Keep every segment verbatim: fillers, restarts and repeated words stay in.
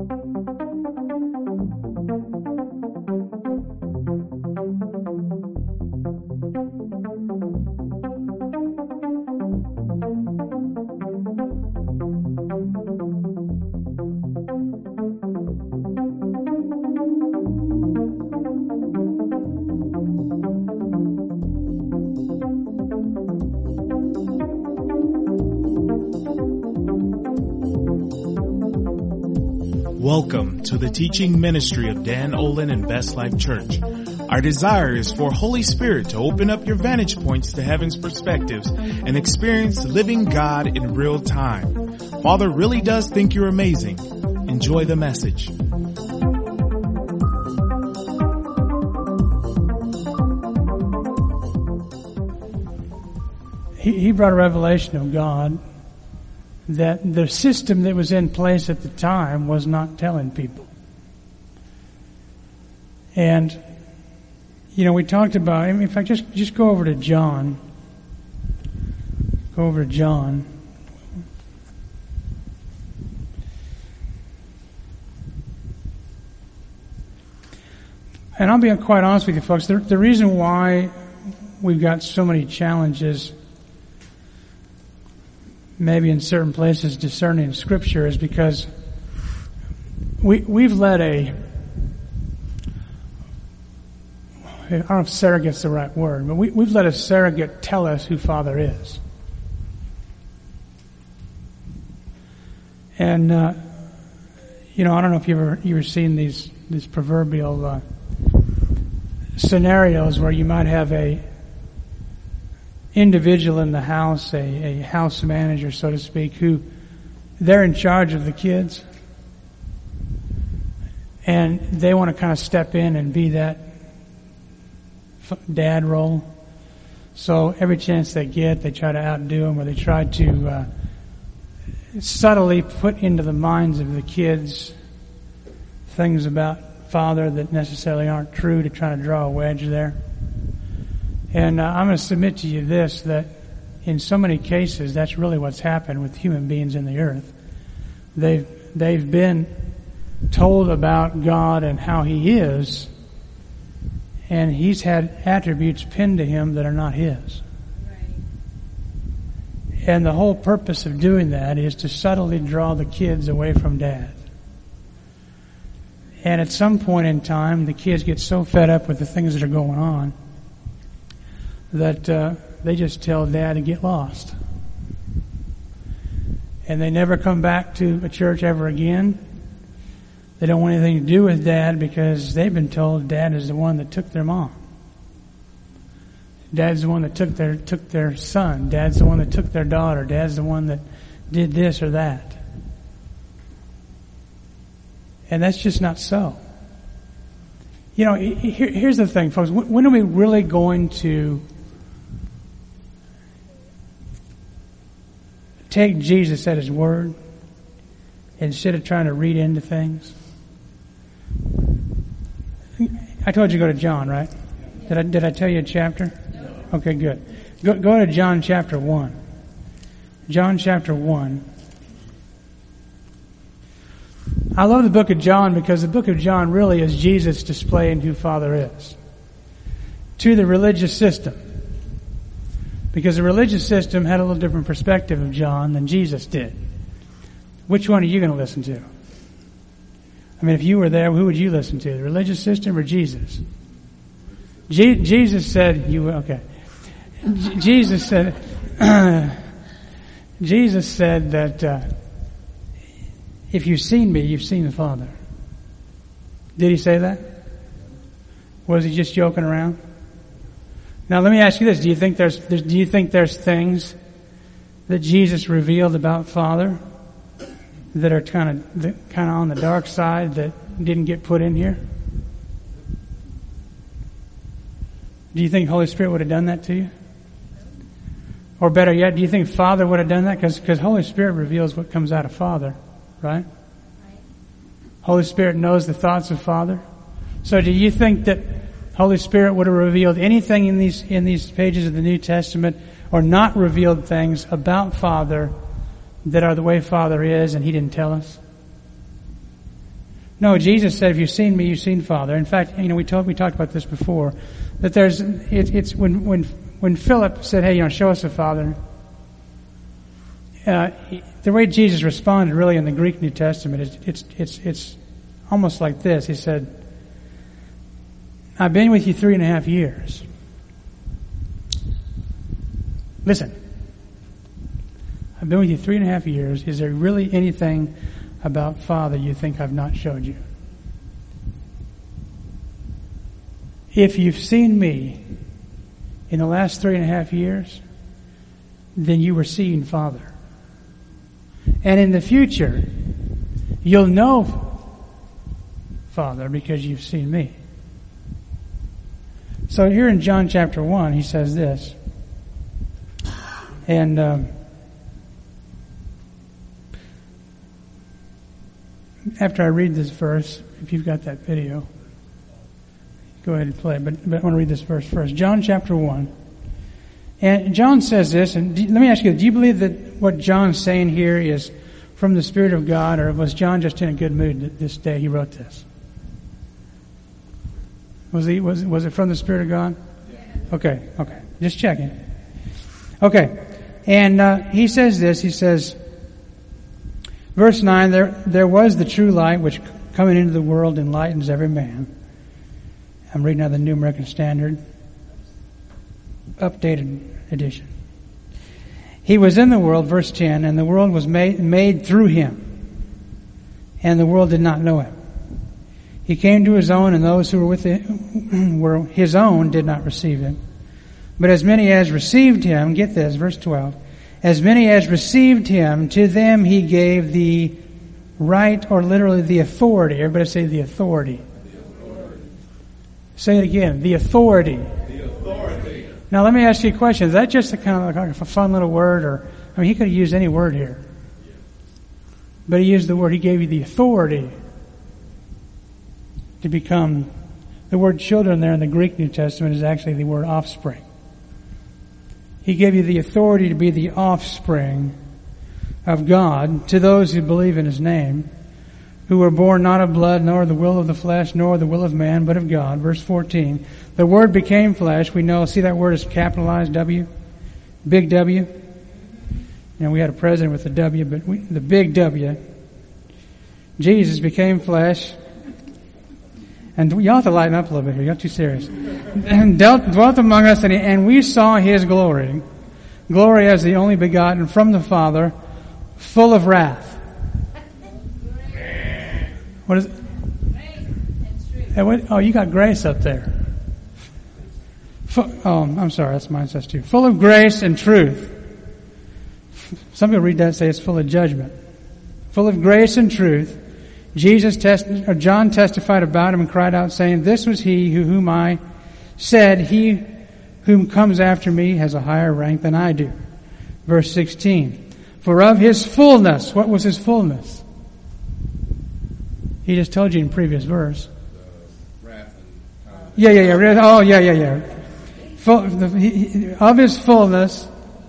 Welcome to the teaching ministry of Dan Olin and Best Life Church. Our desire is for Holy Spirit to open up your vantage points to heaven's perspectives and experience living God in real time. Father really does think you're amazing. Enjoy the message. He, he brought a revelation of God that the system that was in place at the time was not telling people. And, you know, we talked about, I mean, in fact, just, just go over to John. Go over to John. And I'll be quite honest with you folks, the, the reason why we've got so many challenges maybe in certain places discerning Scripture is because we, we've let a, I don't know if surrogate's the right word, but we, we've let a surrogate tell us who Father is. And, uh, you know, I don't know if you've ever, you ever seen these, these proverbial uh, scenarios where you might have a individual in the house, a, a house manager, so to speak, who they're in charge of the kids, and they want to kind of step in and be that dad role. So every chance they get, they try to outdo them, or they try to uh, subtly put into the minds of the kids things about Father that necessarily aren't true to try to draw a wedge there. And uh, I'm going to submit to you this, that in so many cases, that's really what's happened with human beings in the earth. They've, they've been told about God and how He is, and He's had attributes pinned to Him that are not His. Right. And the whole purpose of doing that is to subtly draw the kids away from Dad. And at some point in time, the kids get so fed up with the things that are going on that uh, they just tell Dad to get lost. And they never come back to a church ever again. They don't want anything to do with Dad because they've been told Dad is the one that took their mom. Dad's the one that took their took their son. Dad's the one that took their daughter. Dad's the one that did this or that. And that's just not so. You know, here, here's the thing, folks. When are we really going to take Jesus at His word instead of trying to read into things? I told you to go to John, right? Did I did I tell you a chapter? No. Okay, good. Go, go to John chapter one. John chapter one. I love the book of John because the book of John really is Jesus displaying who Father is to the religious system. Because the religious system had a little different perspective of John than Jesus did. Which one are you going to listen to? I mean, if you were there, who would you listen to? The religious system or Jesus? Je- Jesus said, "You okay?" J- Jesus said, Jesus said that uh, if you've seen me, you've seen the Father. Did He say that? Was He just joking around? Now, let me ask you this: Do you think there's, there's do you think there's things that Jesus revealed about Father that are kind of kind of on the dark side that didn't get put in here? Do you think Holy Spirit would have done that to you? Or better yet, do you think Father would have done that? Because because Holy Spirit reveals what comes out of Father, right? Holy Spirit knows the thoughts of Father. So, do you think that Holy Spirit would have revealed anything in these in these pages of the New Testament, or not revealed things about Father that are the way Father is and He didn't tell us? No, Jesus said, if you've seen me, you've seen Father. In fact, you know, we talked, we talked about this before, that there's, it, it's when, when, when Philip said, hey, you know, show us the Father, uh, the way Jesus responded really in the Greek New Testament is, it's, it's, it's almost like this. He said, I've been with you three and a half years. Listen, I've been with you three and a half years. Is there really anything about Father you think I've not showed you? If you've seen me in the last three and a half years, then you were seeing Father. And in the future, you'll know Father because you've seen me. So here in John chapter one, he says this. And um, after I read this verse, if you've got that video, go ahead and play it. But, but I want to read this verse first. John chapter one. And John says this, and do, let me ask you, do you believe that what John's saying here is from the Spirit of God, or was John just in a good mood this day he wrote this? Was he was was it from the Spirit of God? Okay, okay. Just checking. Okay. And uh, he says this, he says, verse nine, there there was the true light which coming into the world enlightens every man. I'm reading out the New American Standard, updated edition. He was in the world, verse ten, and the world was made, made through him, and the world did not know him. He came to his own, and those who were with him, were his own did not receive him. But as many as received him, get this, verse twelve, as many as received him, to them he gave the right, or literally the authority. Everybody say the authority. The authority. Say it again, the authority. The authority. Now let me ask you a question. Is that just a kind of like a fun little word, or, I mean, he could have used any word here. But he used the word, he gave you the authority to become, the word children there in the Greek New Testament is actually the word offspring. He gave you the authority to be the offspring of God to those who believe in his name, who were born not of blood, nor the will of the flesh, nor the will of man, but of God. Verse fourteen. The Word became flesh. We know, see that word is capitalized W? Big W? You know, we had a president with the W, but we, the big W. Jesus became flesh. And you have to lighten up a little bit here. You're too serious. And dealt, dwelt among us, and, he, and we saw his glory. Glory as the only begotten from the Father, full of wrath. What is it? Hey, what, oh, you got grace up there. Full, oh, I'm sorry. That's mine says too. Full of grace and truth. Some people read that and say it's full of judgment. Full of grace and truth. Jesus test, or John testified about him and cried out, saying, this was he who, whom I said, he whom comes after me has a higher rank than I do. Verse sixteen. For of his fullness, what was his fullness? He just told you in the previous verse. The wrath and Yeah, yeah, yeah. Oh, yeah, yeah, yeah. Full, the, he, of his fullness,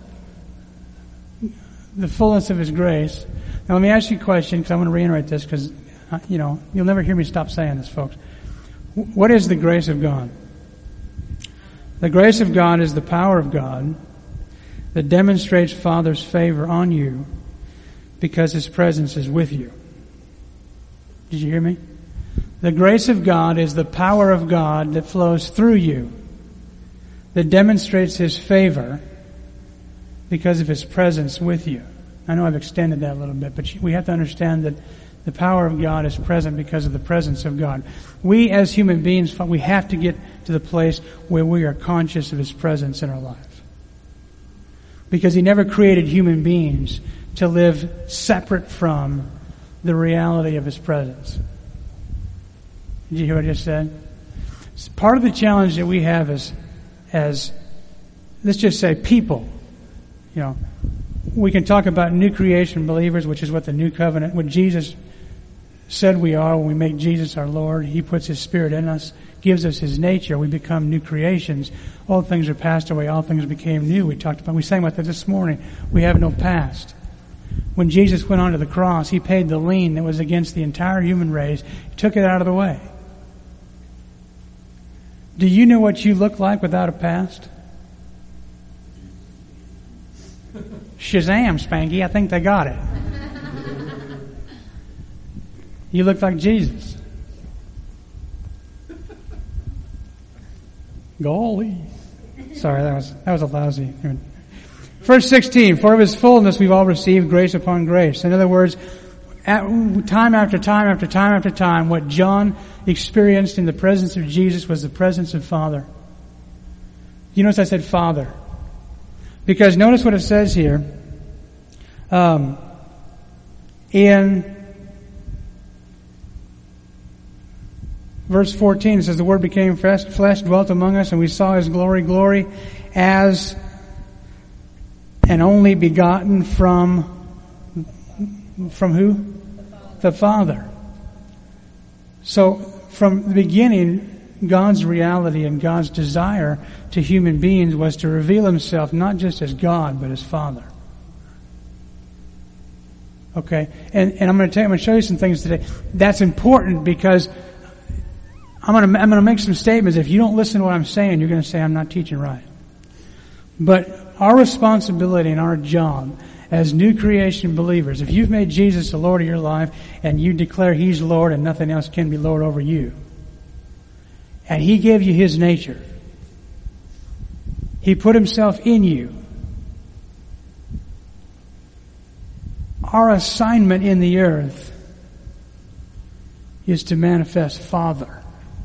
the fullness of his grace. Now let me ask you a question, because I want to reiterate this, because Uh, you know, you'll never hear me stop saying this, folks. What is the grace of God? The grace of God is the power of God that demonstrates Father's favor on you because his presence is with you. Did you hear me? The grace of God is the power of God that flows through you, that demonstrates his favor because of his presence with you. I know I've extended that a little bit, but we have to understand that the power of God is present because of the presence of God. We as human beings, we have to get to the place where we are conscious of his presence in our life. Because he never created human beings to live separate from the reality of his presence. Did you hear what I just said? It's part of the challenge that we have as, as, let's just say people, you know, we can talk about new creation believers, which is what the new covenant, what Jesus said we are when we make Jesus our Lord. He puts his Spirit in us, gives us his nature. We become new creations. All things are passed away. All things became new. We talked about, we sang about that this morning. We have no past. When Jesus went onto the cross, he paid the lien that was against the entire human race. He took it out of the way. Do you know what you look like without a past? Shazam, Spanky. I think they got it. You look like Jesus. Golly. Sorry, that was that was a lousy. Verse sixteen, for of his fullness we've all received grace upon grace. In other words, at, time after time after time after time, what John experienced in the presence of Jesus was the presence of Father. You notice I said Father. Because notice what it says here. Um, in verse fourteen, it says, the Word became flesh, flesh, dwelt among us, and we saw His glory, glory as an only begotten from, from who? The Father. The Father. So, from the beginning, God's reality and God's desire to human beings was to reveal Himself not just as God, but as Father. Okay? And, and I'm going to tell you, I'm going to show you some things today. That's important because I'm going to, I'm going to make some statements. If you don't listen to what I'm saying, you're going to say I'm not teaching right. But our responsibility and our job as new creation believers, if you've made Jesus the Lord of your life and you declare He's Lord and nothing else can be Lord over you, and He gave you His nature, He put Himself in you, our assignment in the earth is to manifest Father.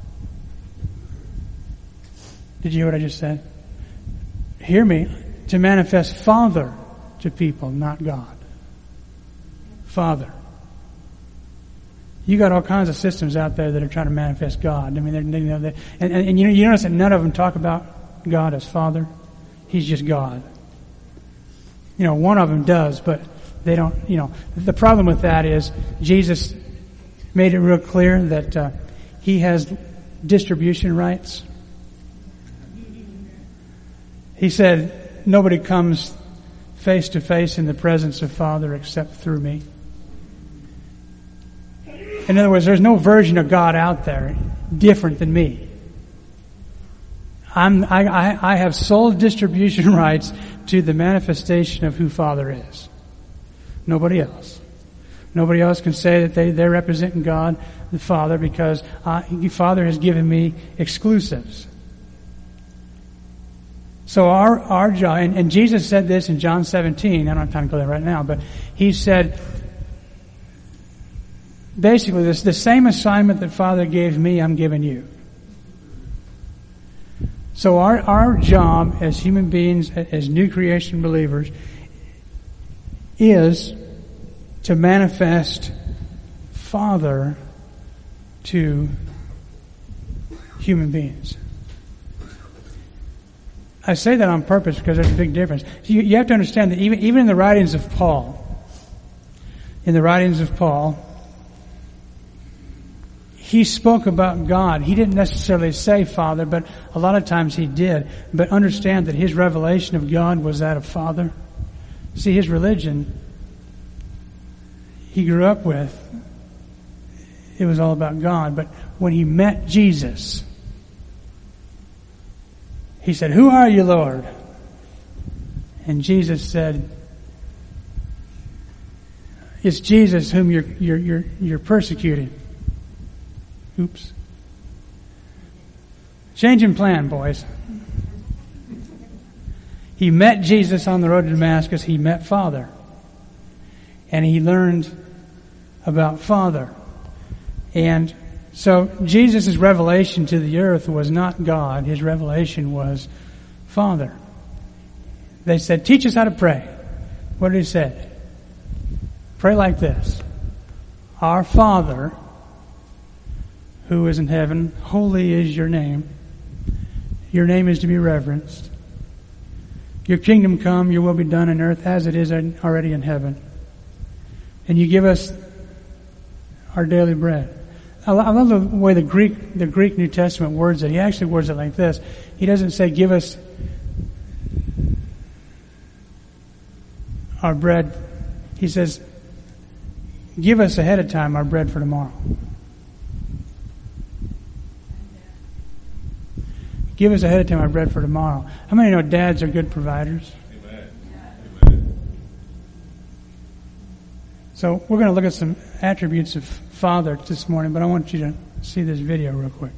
Did you hear what I just said? Hear me. To manifest Father to people, not God. Father. You got all kinds of systems out there that are trying to manifest God. I mean, they're, you know, they, and, and, and you know, you notice that none of them talk about God as Father. He's just God. You know, one of them does, but they don't. You know, the problem with that is Jesus made it real clear that uh, He has distribution rights. He said, nobody comes face to face in the presence of Father except through me. In other words, there's no version of God out there different than me. I'm, I, I, I have sole distribution rights to the manifestation of who Father is. Nobody else. Nobody else can say that they, they're representing God, the Father, because I, Father has given me exclusives. So our, our job, and, and Jesus said this in John seventeen, I don't have time to go there right now, but He said, basically, this the same assignment that Father gave me, I'm giving you. So our, our job as human beings, as new creation believers, is to manifest Father to human beings. I say that on purpose because there's a big difference. You, you have to understand that even, even in the writings of Paul, in the writings of Paul, he spoke about God. He didn't necessarily say Father, but a lot of times he did. But understand that his revelation of God was that of Father. See, his religion he grew up with, it was all about God. But when he met Jesus, he said, "Who are you, Lord?" And Jesus said, "It's Jesus whom you're you're you're, you're persecuting." Oops. Changing plan, boys. He met Jesus on the road to Damascus. He met Father. And he learned about Father. And so Jesus' revelation to the earth was not God. His revelation was Father. They said, "Teach us how to pray." What did he say? Pray like this: "Our Father, who is in heaven, holy is your name. Your name is to be reverenced. Your kingdom come, your will be done on earth as it is already in heaven. And you give us our daily bread." I love the way the Greek, the Greek New Testament words it. He actually words it like this. He doesn't say, "Give us our bread." He says, give us ahead of time our bread for tomorrow. Give us ahead of time our bread for tomorrow. How many know dads are good providers? Amen. Amen. So we're going to look at some attributes of Father this morning, but I want you to see this video real quick.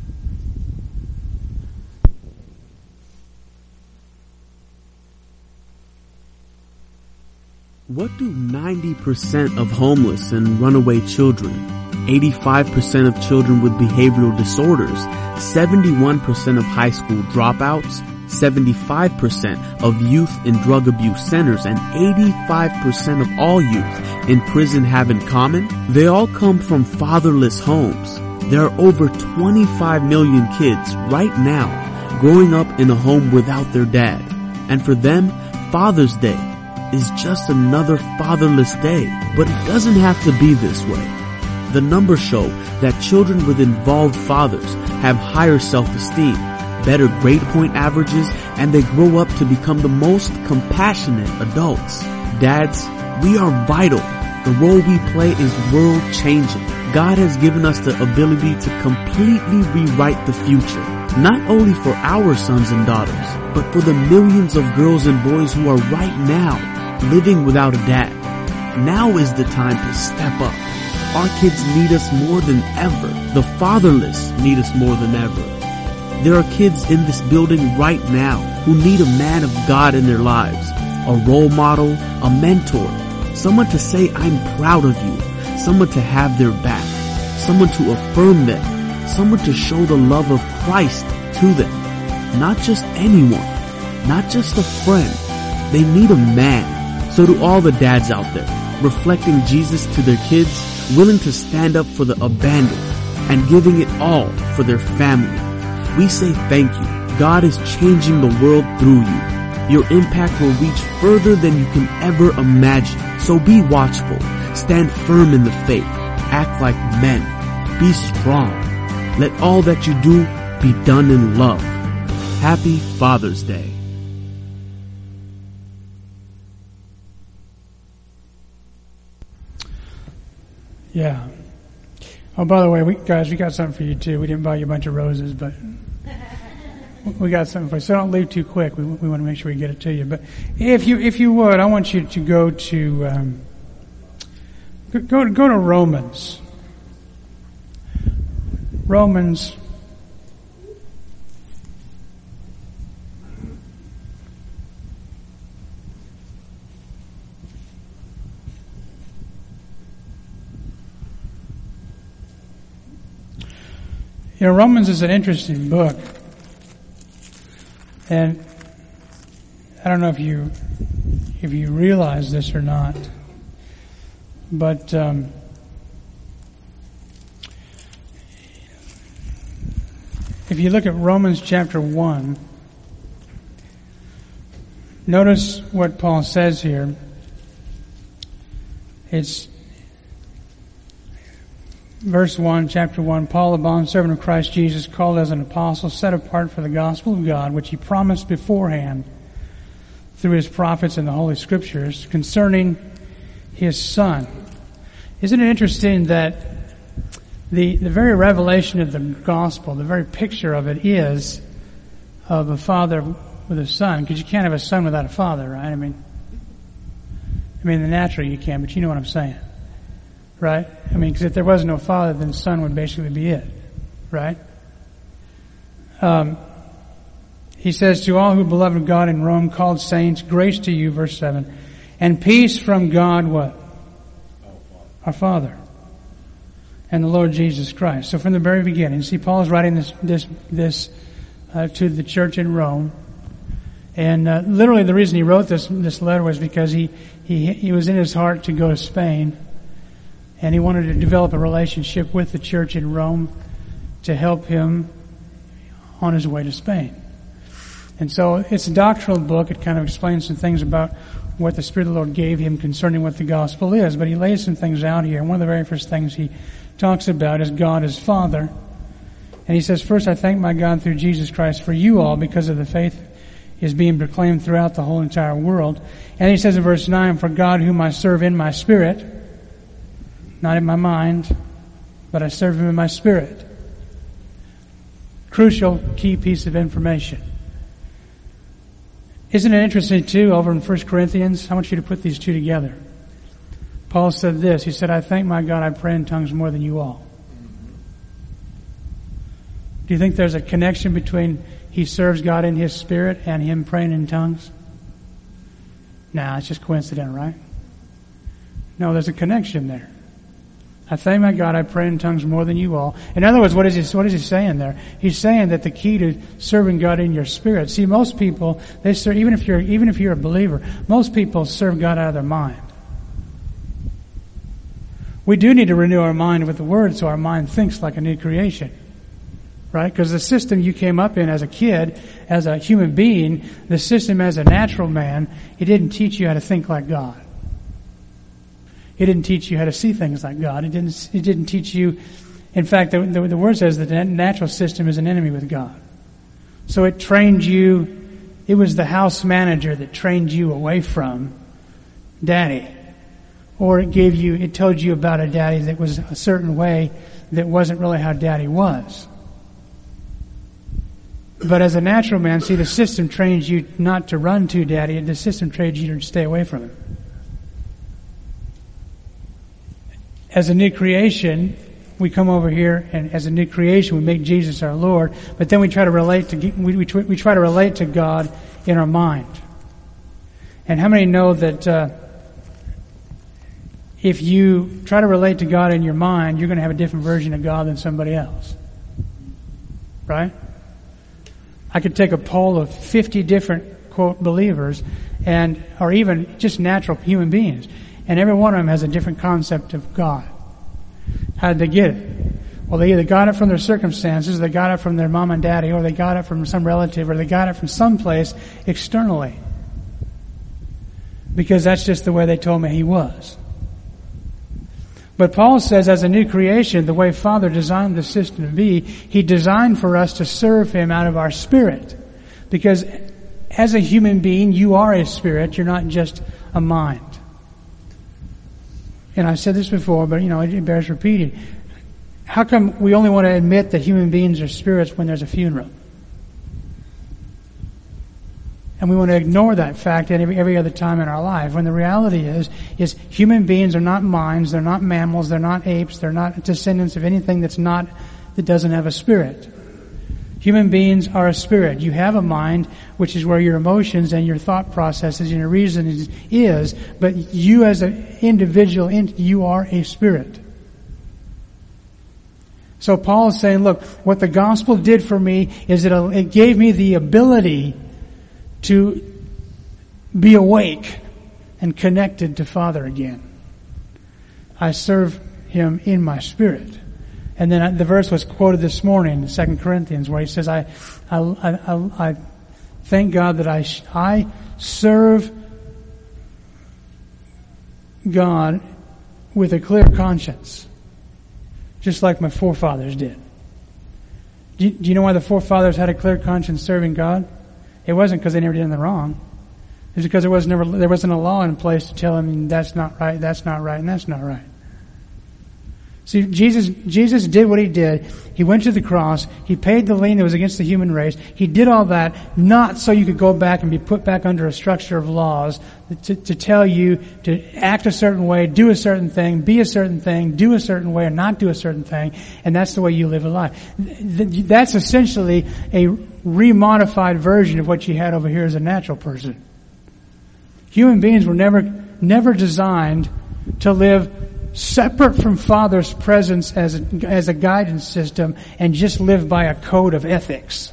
What do ninety percent of homeless and runaway children, eighty-five percent of children with behavioral disorders, seventy-one percent of high school dropouts, seventy-five percent of youth in drug abuse centers, and eighty-five percent of all youth in prison have in common? They all come from fatherless homes. There are over twenty-five million kids right now growing up in a home without their dad. And for them, Father's Day is just another fatherless day. But it doesn't have to be this way. The numbers show that children with involved fathers have higher self-esteem, better grade point averages, and they grow up to become the most compassionate adults. Dads, we are vital. The role we play is world-changing. God has given us the ability to completely rewrite the future, not only for our sons and daughters, but for the millions of girls and boys who are right now living without a dad. Now is the time to step up. Our kids need us more than ever. The fatherless need us more than ever. There are kids in this building right now who need a man of God in their lives, a role model, a mentor, someone to say, I'm proud of you, someone to have their back, someone to affirm them, someone to show the love of Christ to them. Not just anyone, not just a friend. They need a man. So to all the dads out there, reflecting Jesus to their kids, willing to stand up for the abandoned, and giving it all for their family, we say thank you. God is changing the world through you. Your impact will reach further than you can ever imagine. So be watchful. Stand firm in the faith. Act like men. Be strong. Let all that you do be done in love. Happy Father's Day. Yeah. Oh, by the way, we, guys, we got something for you too. We didn't buy you a bunch of roses, but we got something for you. So don't leave too quick. We, we want to make sure we get it to you. But if you if you would, I want you to go to um, go go to Romans. Romans. You know, Romans is an interesting book. And I don't know if you if you realize this or not, but um, if you look at Romans chapter one, notice what Paul says here. It's verse one, chapter one, Paul, a bondservant of Christ Jesus, called as an apostle, set apart for the gospel of God, which he promised beforehand through his prophets in the Holy Scriptures concerning his Son. Isn't it interesting that the, the very revelation of the gospel, the very picture of it is of a father with a son, because you can't have a son without a father, right? I mean, I mean, the natural you can, but you know what I'm saying. Right? I mean, because if there was no father, then son would basically be it. Right? Um, he says, to all who are beloved of God in Rome, called saints, grace to you, verse seven, and peace from God, what? Our Father. And the Lord Jesus Christ. So from the very beginning, see, Paul is writing this, this, this, uh, to the church in Rome. And, uh, literally the reason he wrote this, this letter was because he, he, he was in his heart to go to Spain. And he wanted to develop a relationship with the church in Rome to help him on his way to Spain. And so it's a doctrinal book. It kind of explains some things about what the Spirit of the Lord gave him concerning what the gospel is. But he lays some things out here. And one of the very first things he talks about is God as Father. And he says, first, I thank my God through Jesus Christ for you all because of the faith is being proclaimed throughout the whole entire world. And he says in verse nine, for God whom I serve in my spirit, not in my mind, but I serve him in my spirit. Crucial key piece of information. Isn't it interesting too, over in First Corinthians? I want you to put these two together. Paul said this, he said, I thank my God I pray in tongues more than you all. Do you think there's a connection between he serves God in his spirit and him praying in tongues? Nah, it's just coincidental, right? No, there's a connection there. I thank my God I pray in tongues more than you all. In other words, what is he, what is he saying there? He's saying that the key to serving God in your spirit. See, most people, they serve, even if you're, even if you're a believer, most people serve God out of their mind. We do need to renew our mind with the Word so our mind thinks like a new creation. Right? Because the system you came up in as a kid, as a human being, the system as a natural man, it didn't teach you how to think like God. It didn't teach you how to see things like God. It didn't, it didn't teach you, in fact, the, the, the Word says that the natural system is an enemy with God. So it trained you, it was the house manager that trained you away from Daddy. Or it gave you, it told you about a daddy that was a certain way that wasn't really how Daddy was. But as a natural man, see, the system trains you not to run to Daddy, the system trains you to stay away from him. As a new creation, we come over here, and as a new creation, we make Jesus our Lord, but then we try to relate to, we, we, we try to relate to God in our mind. And how many know that, uh, if you try to relate to God in your mind, you're going to have a different version of God than somebody else? Right? I could take a poll of fifty different, quote, believers, and or even just natural human beings, and every one of them has a different concept of God. How did they get it? Well, they either got it from their circumstances, they got it from their mom and daddy, or they got it from some relative, or they got it from someplace externally. Because that's just the way they told me he was. But Paul says, as a new creation, the way Father designed the system to be, he designed for us to serve him out of our spirit. Because as a human being, you are a spirit, you're not just a mind. And I've said this before, but you know, it bears repeating. How come we only want to admit that human beings are spirits when there's a funeral? And we want to ignore that fact at every, every other time in our life, when the reality is, is human beings are not minds, they're not mammals, they're not apes, they're not descendants of anything that's not, that doesn't have a spirit. Human beings are a spirit. You have a mind, which is where your emotions and your thought processes and your reason is, is but you as an individual, you are a spirit. So Paul is saying, look, what the gospel did for me is that it gave me the ability to be awake and connected to Father again. I serve him in my spirit. And then the verse was quoted this morning in Second Corinthians, where he says, I, I, I, I thank God that I, I serve God with a clear conscience, just like my forefathers did. Do you, do you know why the forefathers had a clear conscience serving God? It wasn't because they never did anything wrong. It was because there was never, there wasn't a law in place to tell them that's not right, that's not right, and that's not right. See, Jesus, Jesus did what he did. He went to the cross. He paid the lien that was against the human race. He did all that not so you could go back and be put back under a structure of laws to, to tell you to act a certain way, do a certain thing, be a certain thing, do a certain way, or not do a certain thing, and that's the way you live a life. That's essentially a remodified version of what you had over here as a natural person. Human beings were never, never designed to live separate from Father's presence as a, as a guidance system and just live by a code of ethics.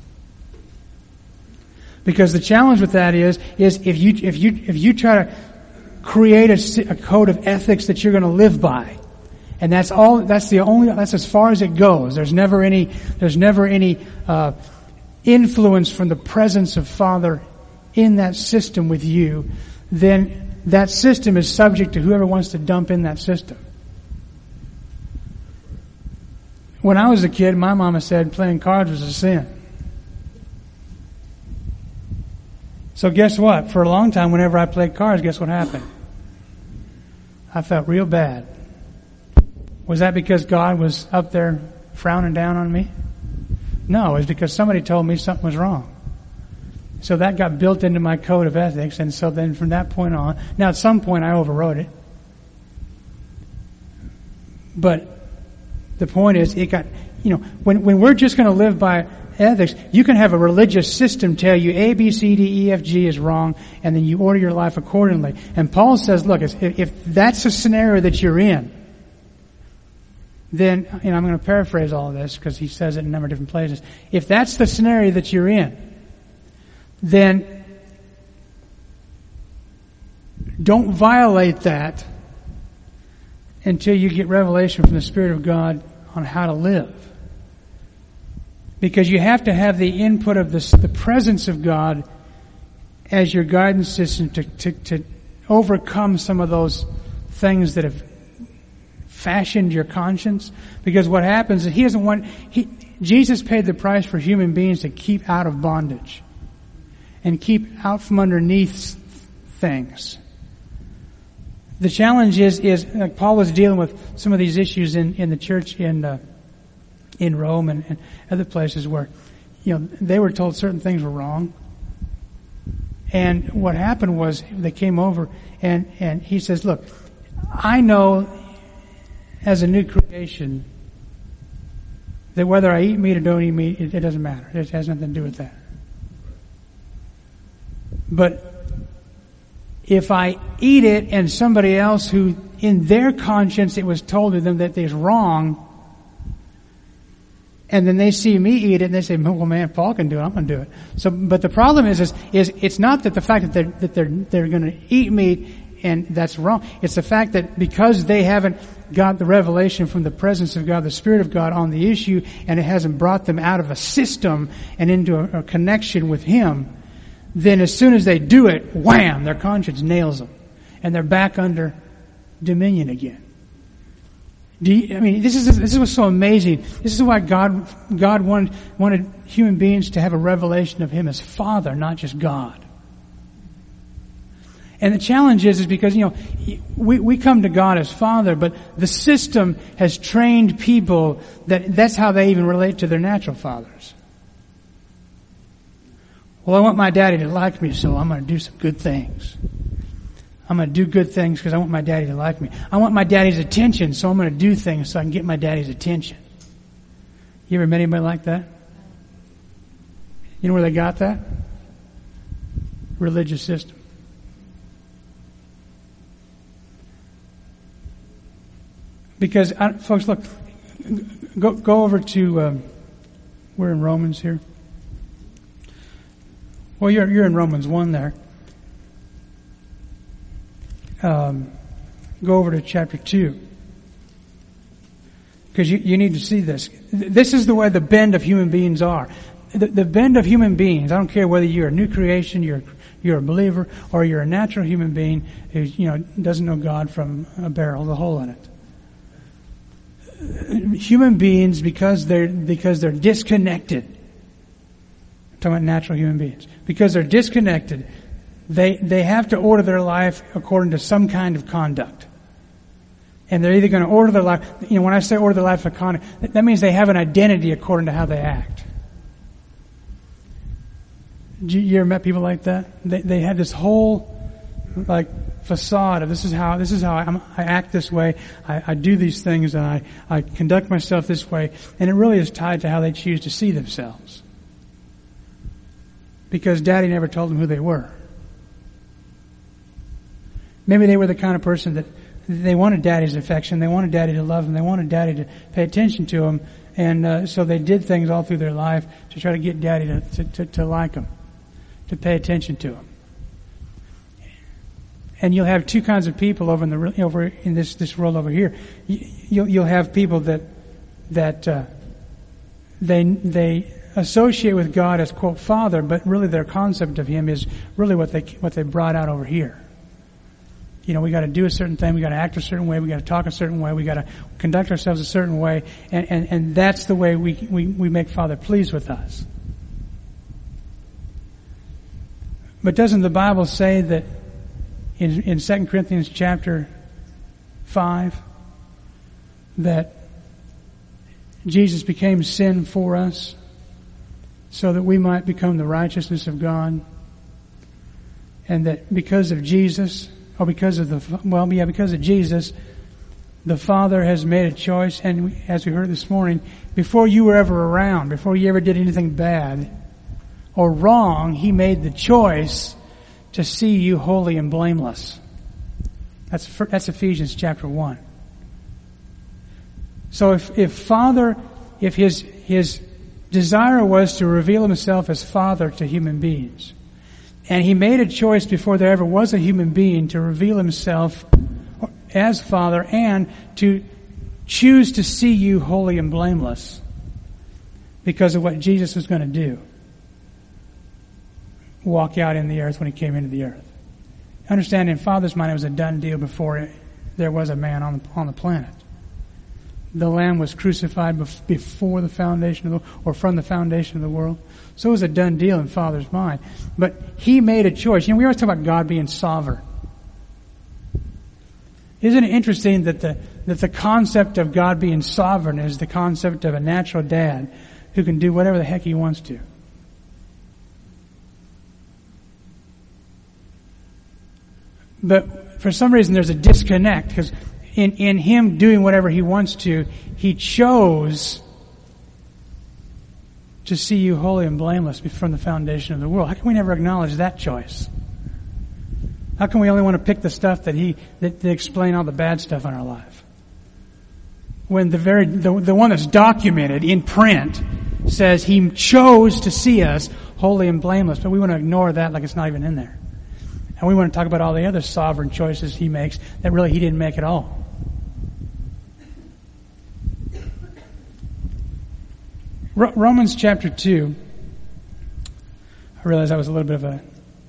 Because the challenge with that is, is if you, if you, if you try to create a, a code of ethics that you're going to live by, and that's all, that's the only, that's as far as it goes. There's never any, there's never any, uh, influence from the presence of Father in that system with you, then that system is subject to whoever wants to dump in that system. When I was a kid, my mama said playing cards was a sin. So guess what? For a long time, whenever I played cards, guess what happened? I felt real bad. Was that because God was up there frowning down on me? No, it was because somebody told me something was wrong. So that got built into my code of ethics, and so then from that point on, now at some point I overrode it. But the point is, it got, you know, when, when we're just going to live by ethics, you can have a religious system tell you A, B, C, D, E, F, G is wrong, and then you order your life accordingly. And Paul says, look, if, if that's the scenario that you're in, then, you know, I'm going to paraphrase all of this because he says it in a number of different places. If that's the scenario that you're in, then don't violate that until you get revelation from the Spirit of God on how to live. Because you have to have the input of this, the presence of God as your guidance system to, to, to overcome some of those things that have fashioned your conscience. Because what happens is he doesn't want, he, Jesus paid the price for human beings to keep out of bondage and keep out from underneath things. The challenge is, is like Paul was dealing with some of these issues in, in the church in, uh, in Rome and, and other places where, you know, they were told certain things were wrong. And what happened was they came over and, and he says, look, I know as a new creation that whether I eat meat or don't eat meat, it, it doesn't matter. It has nothing to do with that. But if I eat it and somebody else who in their conscience it was told to them that it's wrong, and then they see me eat it and they say, well man, Paul can do it, I'm going to do it. So, but the problem is, is, is it's not that the fact that they're, that they're, they're going to eat meat and that's wrong. It's the fact that because they haven't got the revelation from the presence of God, the Spirit of God on the issue, and it hasn't brought them out of a system and into a, a connection with Him, then as soon as they do it, wham, their conscience nails them. And they're back under dominion again. Do you, I mean, this is, this is what's so amazing. This is why God, God wanted, wanted human beings to have a revelation of Him as Father, not just God. And the challenge is, is because, you know, we, we come to God as Father, but the system has trained people that that's how they even relate to their natural fathers. Well, I want my daddy to like me, so I'm going to do some good things. I'm going to do good things because I want my daddy to like me. I want my daddy's attention, so I'm going to do things so I can get my daddy's attention. You ever met anybody like that? You know where they got that? Religious system. Because, uh, folks, look, go, go over to, um, we're in Romans here. Well, you're, you're in Romans one there. Um, go over to chapter two. Because you, you need to see this. This is the way the bend of human beings are. The, the bend of human beings, I don't care whether you're a new creation, you're, you're a believer, or you're a natural human being who, you know, doesn't know God from a barrel with a hole in it. Human beings, because they're, because they're disconnected. I'm talking about natural human beings. Because they're disconnected, they, they have to order their life according to some kind of conduct. And they're either going to order their life, you know, when I say order their life for conduct, that means they have an identity according to how they act. You, you ever met people like that? They, they had this whole, like, facade of this is how, this is how I, I act this way, I, I do these things, and I, I conduct myself this way, and it really is tied to how they choose to see themselves. Because Daddy never told them who they were. Maybe they were the kind of person that they wanted Daddy's affection, they wanted Daddy to love them, they wanted Daddy to pay attention to them, and uh, so they did things all through their life to try to get Daddy to, to, to, to like them, to pay attention to them. And you'll have two kinds of people over in the over in this this world over here. You'll you'll have people that that uh, they they associate with God as quote Father, but really their concept of Him is really what they what they brought out over here. You know, we got to do a certain thing, we got to act a certain way, we got to talk a certain way, we got to conduct ourselves a certain way, and and, and that's the way we, we we make Father pleased with us. But doesn't the Bible say that in, in Second Corinthians chapter five that Jesus became sin for us so that we might become the righteousness of God? And that because of Jesus, or because of the, well, yeah, because of Jesus, the Father has made a choice, and as we heard this morning, before you were ever around, before you ever did anything bad or wrong, He made the choice to see you holy and blameless. That's that's Ephesians chapter one. So if if Father, if His His desire was to reveal Himself as Father to human beings, and He made a choice before there ever was a human being to reveal Himself as Father and to choose to see you holy and blameless because of what Jesus was going to do. Walk out in the earth when He came into the earth. Understand, in Father's mind, it was a done deal before there was a man on the, on the planet. The Lamb was crucified before the foundation of the, or from the foundation of the world. So it was a done deal in Father's mind. But He made a choice. You know, we always talk about God being sovereign. Isn't it interesting that the that the concept of God being sovereign is the concept of a natural dad who can do whatever the heck he wants to? But for some reason there's a disconnect, because in, in Him doing whatever He wants to, He chose to see you holy and blameless from the foundation of the world. How can we never acknowledge that choice? How can we only want to pick the stuff that He that, that explain all the bad stuff in our life? When the very the, the one that's documented in print says He chose to see us holy and blameless, but we want to ignore that like it's not even in there. And we want to talk about all the other sovereign choices He makes that really He didn't make at all. Romans chapter two. I realize that was a little bit of a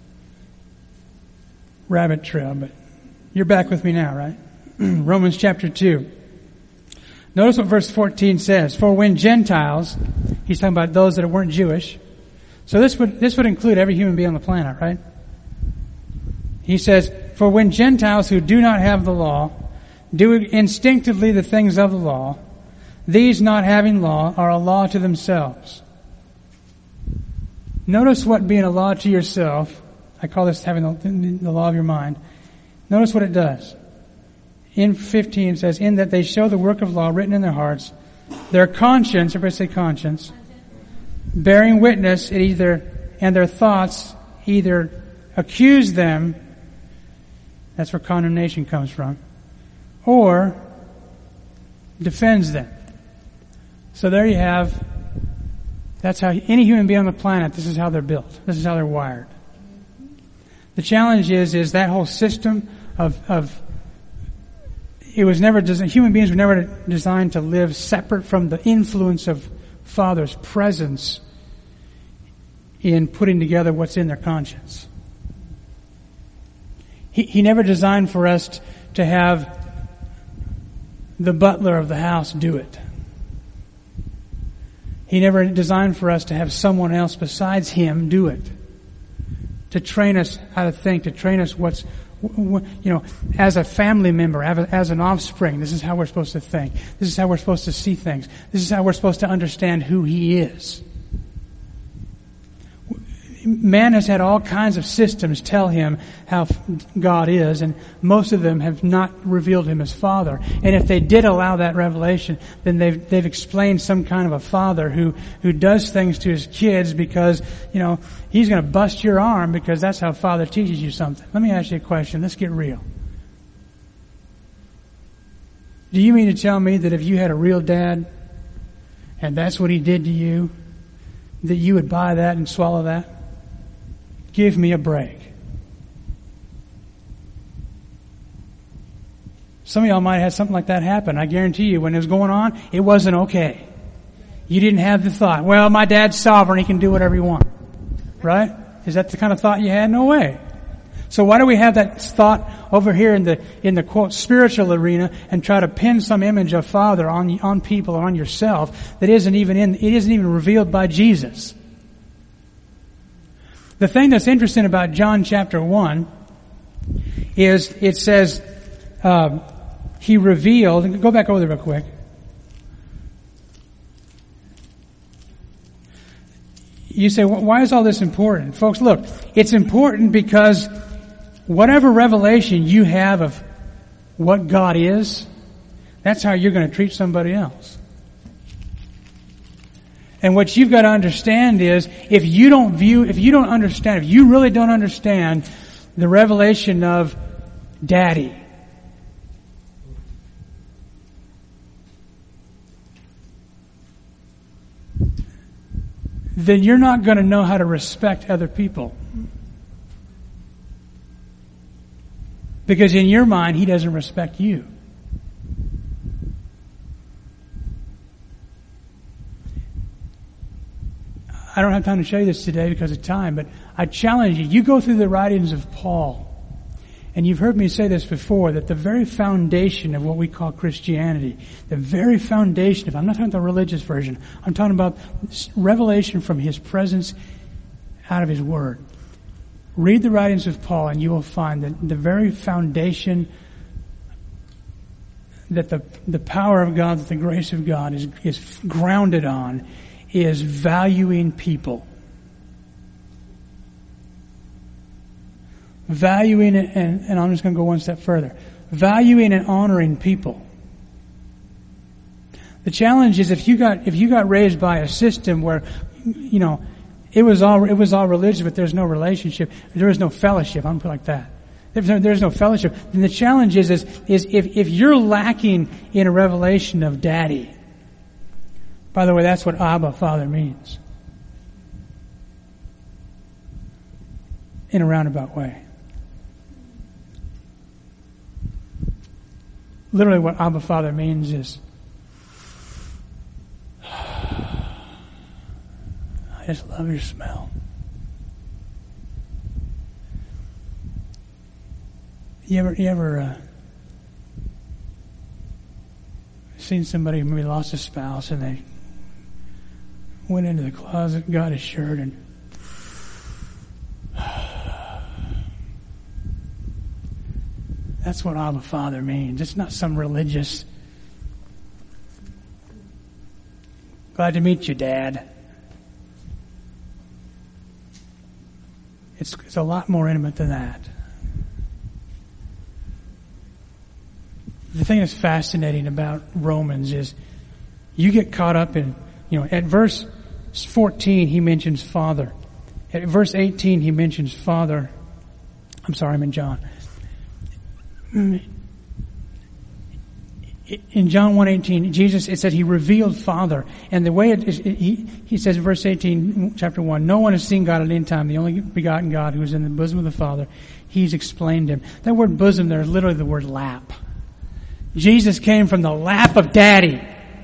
rabbit trail, but you're back with me now, right? Romans chapter two. Notice what verse fourteen says. For when Gentiles, he's talking about those that weren't Jewish. So this would, this would include every human being on the planet, right? He says, for when Gentiles who do not have the law do instinctively the things of the law, these not having law are a law to themselves. Notice what being a law to yourself, I call this having the, the law of your mind. Notice what it does. In fifteen it says, in that they show the work of law written in their hearts, their conscience, everybody say conscience, bearing witness, it either, and their thoughts either accuse them, that's where condemnation comes from, or defends them. So there you have, that's how any human being on the planet, this is how they're built. This is how they're wired. The challenge is, is that whole system of, of, it was never designed, human beings were never designed to live separate from the influence of Father's presence in putting together what's in their conscience. He, he never designed for us to have the butler of the house do it. He never designed for us to have someone else besides Him do it. To train us how to think, to train us what's, you know, as a family member, as an offspring, this is how we're supposed to think. This is how we're supposed to see things. This is how we're supposed to understand who He is. Man has had all kinds of systems tell him how God is, and most of them have not revealed Him as Father. And if they did allow that revelation, then they've they've explained some kind of a father who who does things to his kids because, you know, he's going to bust your arm because that's how Father teaches you something. Let me ask you a question. Let's get real. Do you mean to tell me that if you had a real dad and that's what he did to you, that you would buy that and swallow that? Give me a break. Some of y'all might have had something like that happen. I guarantee you, when it was going on, it wasn't okay. You didn't have the thought, well, my dad's sovereign, he can do whatever he wants. Right? Is that the kind of thought you had? No way. So why do we have that thought over here in the, in the quote, spiritual arena and try to pin some image of Father on, on people or on yourself that isn't even in, it isn't even revealed by Jesus? The thing that's interesting about John chapter one is it says, uh, he revealed, go back over there real quick. You say, why is all this important? Folks, look, it's important because whatever revelation you have of what God is, that's how you're going to treat somebody else. And what you've got to understand is, if you don't view, if you don't understand, if you really don't understand the revelation of Daddy, then you're not going to know how to respect other people. Because in your mind, He doesn't respect you. I don't have time to show you this today because of time, but I challenge you. You go through the writings of Paul, and you've heard me say this before, that the very foundation of what we call Christianity, the very foundation of, I'm not talking about the religious version, I'm talking about revelation from His presence out of His Word. Read the writings of Paul and you will find that the very foundation, that the, the power of God, that the grace of God is, is grounded on, is valuing people. Valuing it, and, and I'm just going to go one step further. Valuing and honoring people. The challenge is if you got, if you got raised by a system where, you know, it was all, it was all religious, but there's no relationship, there is no fellowship, I'm put it like that. There's no, there's no fellowship. Then the challenge is, is, is if, if you're lacking in a revelation of Daddy, by the way, that's what Abba, Father means. In a roundabout way. Literally what Abba, Father means is, I just love your smell. You ever, you ever, uh, seen somebody who maybe lost a spouse and they went into the closet, got his shirt, and that's what Abba Father means. It's not some religious, glad to meet you, Dad. It's, it's a lot more intimate than that. The thing that's fascinating about Romans is you get caught up in, you know, at verse fourteen, he mentions Father. At verse eighteen, he mentions Father. I'm sorry, I'm in John. In John one eighteen, Jesus, it said he revealed Father. And the way it is, it, he, he says in verse eighteen, chapter one, no one has seen God at any time, the only begotten God who is in the bosom of the Father. He's explained Him. That word bosom there is literally the word lap. Jesus came from the lap of Daddy.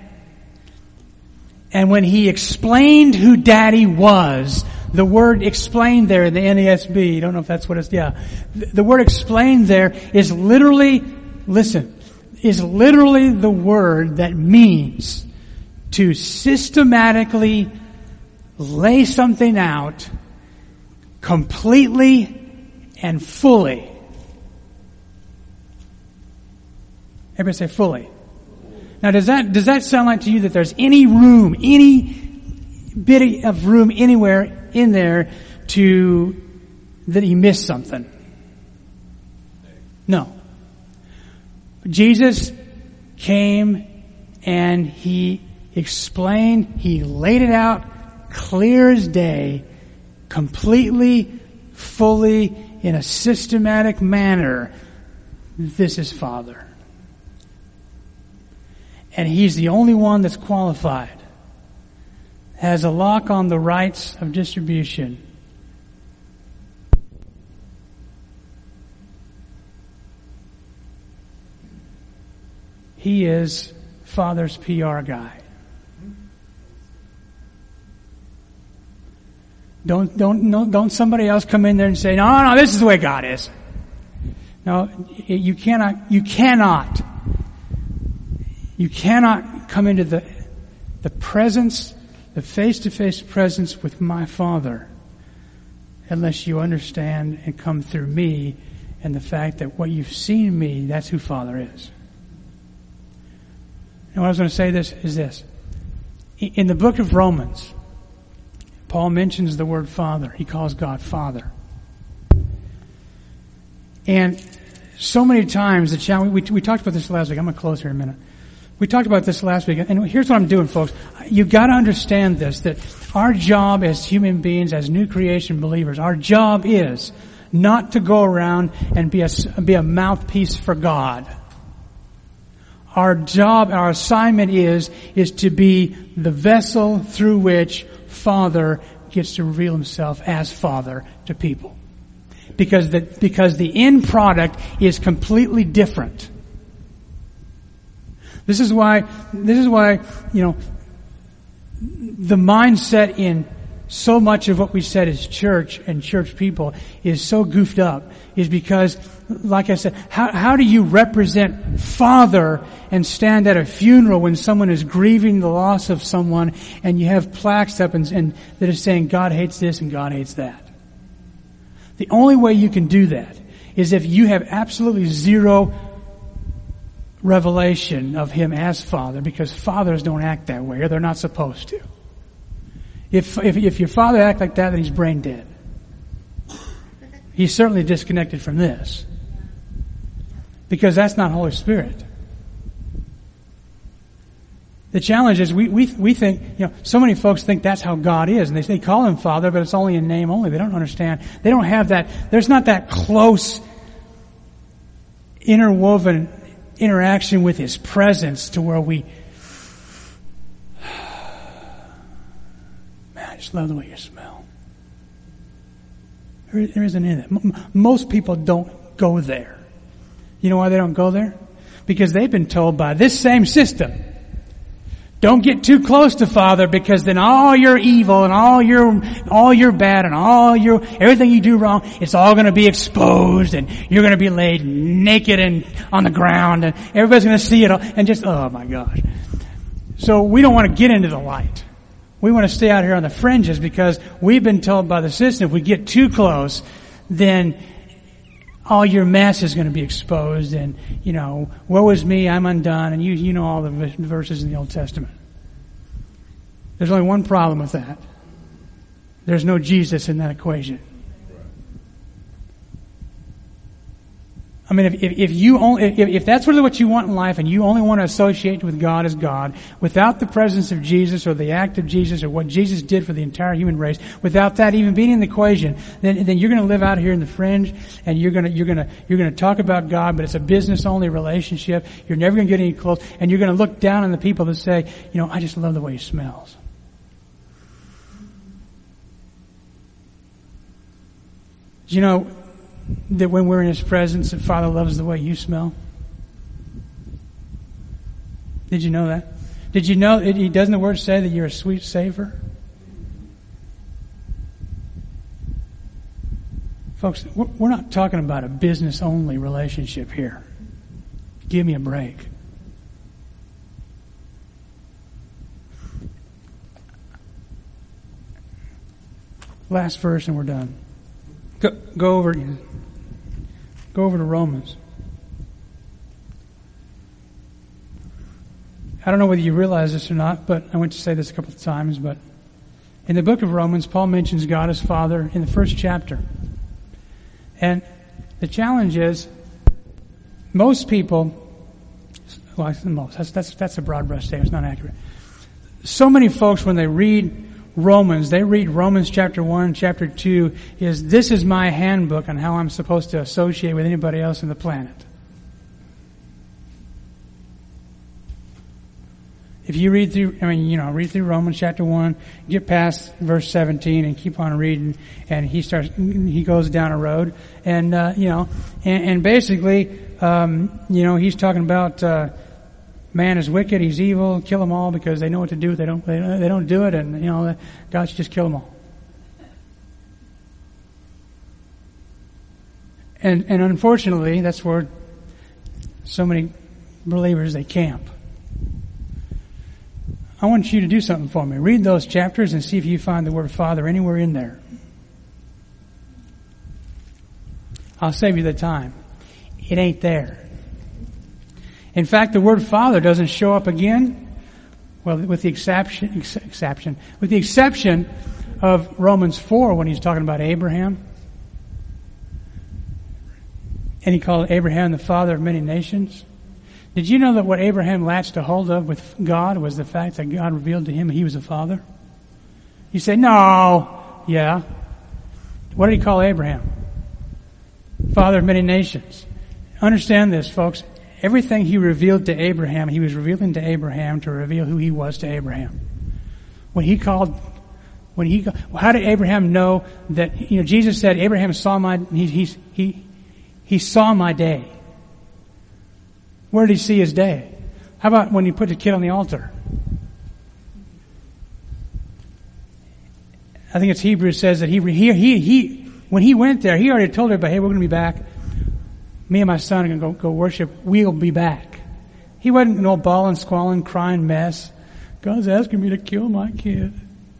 And when He explained who Daddy was, the word explained there in the N A S B, I don't know if that's what it's, yeah. The, the word explained there is literally, listen, is literally the word that means to systematically lay something out completely and fully. Everybody say fully. Now does that, does that sound like to you that there's any room, any bit of room anywhere in there to, that He missed something? No. Jesus came and He explained, He laid it out clear as day, completely, fully, in a systematic manner. This is Father. And He's the only one that's qualified, has a lock on the rights of distribution. He is Father's P R guy. Don't, don't, no, don't somebody else come in there and say, no, no, this is the way God is. No, you cannot, you cannot, you cannot come into the, the presence, the face-to-face presence with my Father unless you understand and come through me and the fact that what you've seen in me, that's who Father is. And what I was going to say this is this. In the book of Romans, Paul mentions the word Father. He calls God Father. And so many times, the challenge, we, we talked about this last week. I'm going to close here in a minute. We talked about this last week, and here's what I'm doing, folks. You've got to understand this, that our job as human beings, as new creation believers, our job is not to go around and be a, be a mouthpiece for God. Our job, our assignment is, is to be the vessel through which Father gets to reveal himself as Father to people. Because the, because the end product is completely different. This is why, this is why, you know, the mindset in so much of what we said as church and church people is so goofed up, is because, like I said, how, how do you represent Father and stand at a funeral when someone is grieving the loss of someone and you have plaques up and, and that are saying God hates this and God hates that? The only way you can do that is if you have absolutely zero revelation of Him as Father, because fathers don't act that way, or they're not supposed to. If, if, if your father acts like that, then he's brain dead. He's certainly disconnected from this. Because that's not Holy Spirit. The challenge is we, we, we think, you know, so many folks think that's how God is, and they, they call Him Father, but it's only in name only. They don't understand. They don't have that, there's not that close interwoven interaction with His presence to where we, man, I just love the way you smell. There, there isn't any of that. M- most people don't go there. You know why they don't go there? Because they've been told by this same system, don't get too close to Father, because then all your evil and all your, all your bad and all your, everything you do wrong, it's all going to be exposed, and you're going to be laid naked and on the ground, and everybody's going to see it all, and just, oh my gosh. So we don't want to get into the light. We want to stay out here on the fringes, because we've been told by the system, if we get too close, then all your mess is going to be exposed, and, you know, woe is me, I'm undone, and you, you know all the verses in the Old Testament. There's only one problem with that. There's no Jesus in that equation. I mean, if, if, if you only, if, if that's really what you want in life, and you only want to associate with God as God, without the presence of Jesus or the act of Jesus or what Jesus did for the entire human race, without that even being in the equation, then, then you're going to live out here in the fringe, and you're going to, you're going to, you're going to talk about God, but it's a business-only relationship. You're never going to get any close, and you're going to look down on the people that say, you know, I just love the way He smells. You know that when we're in His presence, that Father loves the way you smell? Did you know that? Did you know, it, doesn't the Word say that you're a sweet savor? Folks, we're not talking about a business-only relationship here. Give me a break. Last verse and we're done. Go, go over, go over to Romans. I don't know whether you realize this or not, but I went to say this a couple of times, but in the book of Romans, Paul mentions God as Father in the first chapter. And the challenge is, most people, well, most, that's, that's, that's a broad brush statement, it's not accurate. So many folks, when they read Romans, they read Romans chapter one, chapter two, is this is my handbook on how I'm supposed to associate with anybody else on the planet. If you read through, I mean, you know, read through Romans chapter one, get past verse seventeen and keep on reading, and he starts, he goes down a road, and, uh, you know, and, and basically, um, you know, he's talking about, uh, man is wicked, he's evil, kill them all because they know what to do. They don't, they don't, they don't do it, and, you know, God should just kill them all. And, and unfortunately, that's where so many believers, they camp. I want you to do something for me. Read those chapters and see if you find the word Father anywhere in there. I'll save you the time. It ain't there. In fact, the word Father doesn't show up again. Well, with the exception, ex- exception, with the exception of Romans four when he's talking about Abraham. And he called Abraham the father of many nations. Did you know that what Abraham latched a hold of with God was the fact that God revealed to him he was a father? You say, no. Yeah. What did he call Abraham? Father of many nations. Understand this, folks. Everything he revealed to Abraham, he was revealing to Abraham to reveal who he was to Abraham. When he called, when he, how did Abraham know that, you know, Jesus said, Abraham saw my, he, he, he, he saw my day. Where did he see his day? How about when he put the kid on the altar? I think it's Hebrews says that he, he, he, he when he went there, he already told everybody, hey, we're going to be back. Me and my son are going to go, go worship. We'll be back. He wasn't no bawling, squalling, crying mess. God's asking me to kill my kid.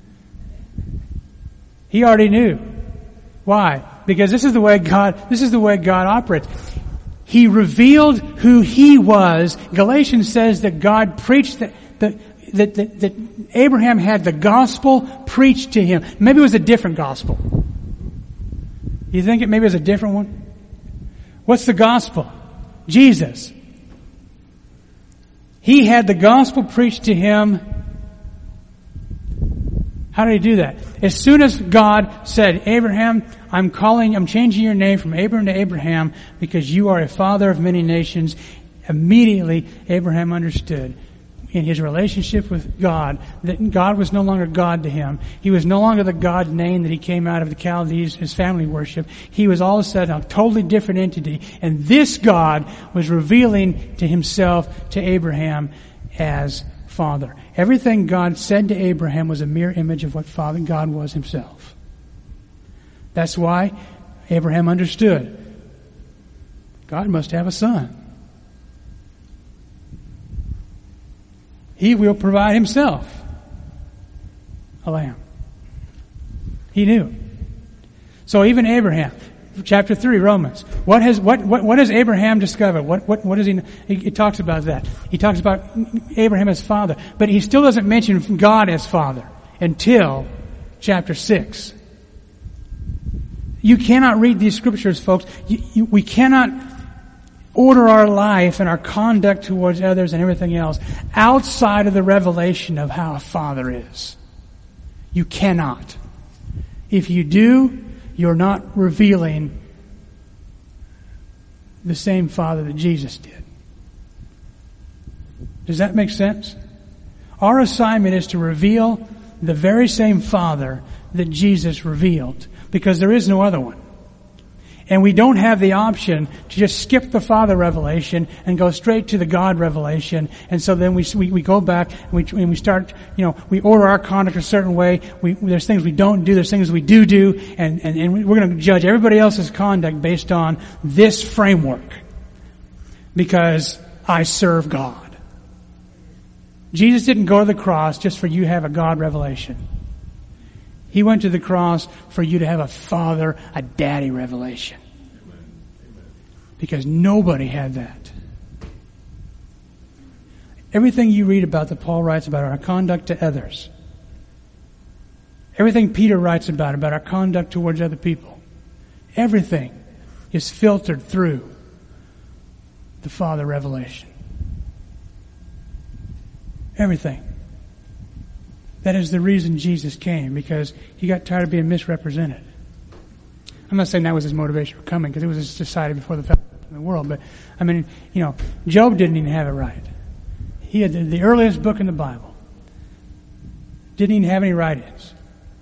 He already knew. Why? Because this is the way God, this is the way God operates. He revealed who He was. Galatians says that God preached that, that, that, that, that Abraham had the gospel preached to him. Maybe it was a different gospel. You think it maybe was a different one? What's the gospel? Jesus. He had the gospel preached to him. How did he do that? As soon as God said, Abraham, I'm calling, I'm changing your name from Abraham to Abraham because you are a father of many nations, immediately Abraham understood in his relationship with God that God was no longer God to him. He was no longer the God name that he came out of the Chaldees, his family worship. He was all of a sudden a totally different entity. And this God was revealing to himself to Abraham as Father. Everything God said to Abraham was a mere image of what Father God was himself. That's why Abraham understood God must have a son. He will provide himself a lamb. He knew. So even Abraham, chapter three, Romans. What has what what, what has Abraham discovered? What what what does he, he? He talks about that. He talks about Abraham as father, but he still doesn't mention God as father until chapter six. You cannot read these scriptures, folks. You, you, we cannot order our life and our conduct towards others and everything else outside of the revelation of how a father is. You cannot. If you do, you're not revealing the same Father that Jesus did. Does that make sense? Our assignment is to reveal the very same Father that Jesus revealed, because there is no other one. And we don't have the option to just skip the Father revelation and go straight to the God revelation. And so then we we, we go back and we, and we start, you know, we order our conduct a certain way. We, there's things we don't do. There's things we do do. And, and, and we're going to judge everybody else's conduct based on this framework. Because I serve God. Jesus didn't go to the cross just for you to have a God revelation. He went to the cross for you to have a father, a daddy revelation. Because nobody had that. Everything you read about that Paul writes about our conduct to others, everything Peter writes about, about our conduct towards other people, everything is filtered through the Father revelation. Everything. That is the reason Jesus came, because he got tired of being misrepresented. I'm not saying that was his motivation for coming, because it was decided before the foundation of the world. But, I mean, you know, Job didn't even have it right. He had the, the earliest book in the Bible. Didn't even have any write-ins.